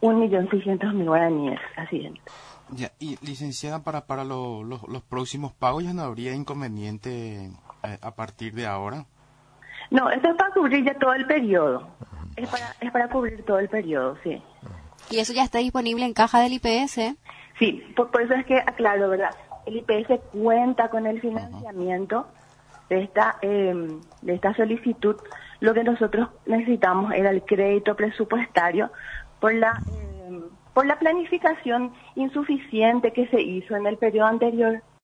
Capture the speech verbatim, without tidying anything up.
Un millón seiscientos mil guaraníes, así es. Ya, y licenciada, para para lo, lo, los próximos pagos ya no habría inconveniente eh, a partir de ahora. No, esto es para cubrir ya todo el periodo. Es para, es para cubrir todo el periodo, sí. Y eso ya está disponible en caja del I P S. Sí, por, por eso es que aclaro, ¿verdad? El I P S cuenta con el financiamiento de esta eh, de esta solicitud. Lo que nosotros necesitamos era el crédito presupuestario por la eh, por la planificación insuficiente que se hizo en el periodo anterior.